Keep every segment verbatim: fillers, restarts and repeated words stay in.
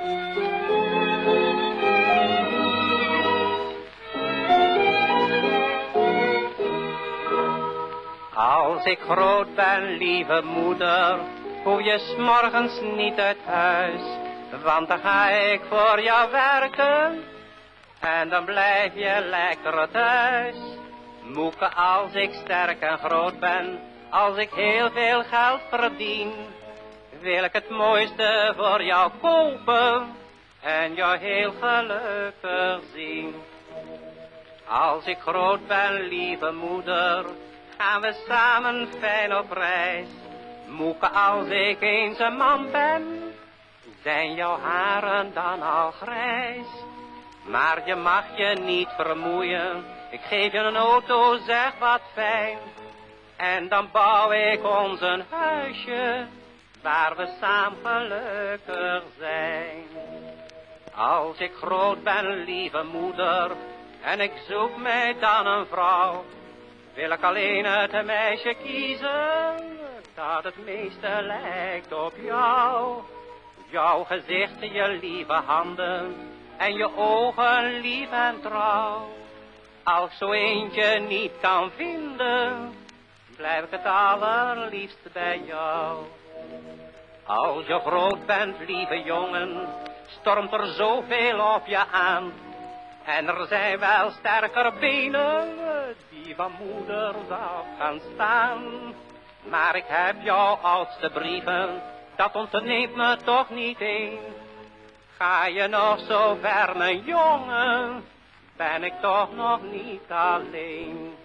Als ik groot ben, lieve moeder, hoef je 's morgens niet uit huis, want dan ga ik voor jou werken en dan blijf je lekker thuis. Moeke, als ik sterk en groot ben, als ik heel veel geld verdien, wil ik het mooiste voor jou kopen en jou heel gelukkig zien. Als ik groot ben, lieve moeder, gaan we samen fijn op reis. Moeke, als ik eens een man ben, zijn jouw haren dan al grijs. Maar je mag je niet vermoeien, ik geef je een auto, zeg wat fijn. En dan bouw ik ons een huisje, waar we samen gelukkig zijn. Als ik groot ben, lieve moeder, en ik zoek mij dan een vrouw, wil ik alleen het meisje kiezen, dat het meeste lijkt op jou. Jouw gezicht, je lieve handen, en je ogen lief en trouw. Als zo eentje niet kan vinden, blijf ik het allerliefst bij jou. Als je groot bent, lieve jongen, stormt er zoveel op je aan. En er zijn wel sterker benen, die van moeders af gaan staan. Maar ik heb jouw oudste brieven, dat ontneemt me toch niet een. Ga je nog zo ver, mijn jongen, ben ik toch nog niet alleen.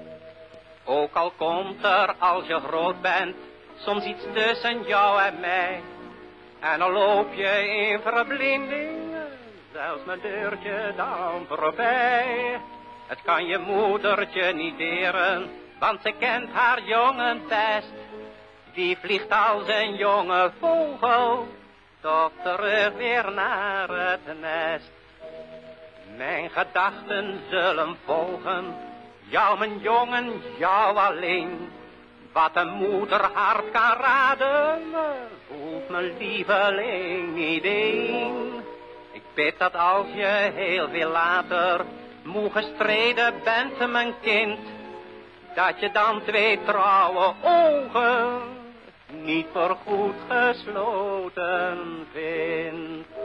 Ook al komt er, als je groot bent, soms iets tussen jou en mij. En al loop je in verblinding, zelfs mijn deurtje dan voorbij. Het kan je moedertje niet deren, want ze kent haar jongen best. Die vliegt als een jonge vogel, toch terug weer naar het nest. Mijn gedachten zullen volgen, jou mijn jongen, jou alleen. Wat een moeder hart kan raden, voelt mijn lieveling niet een. Ik bid dat als je heel veel later moe gestreden bent, mijn kind, dat je dan twee trouwe ogen niet voor goed gesloten vindt.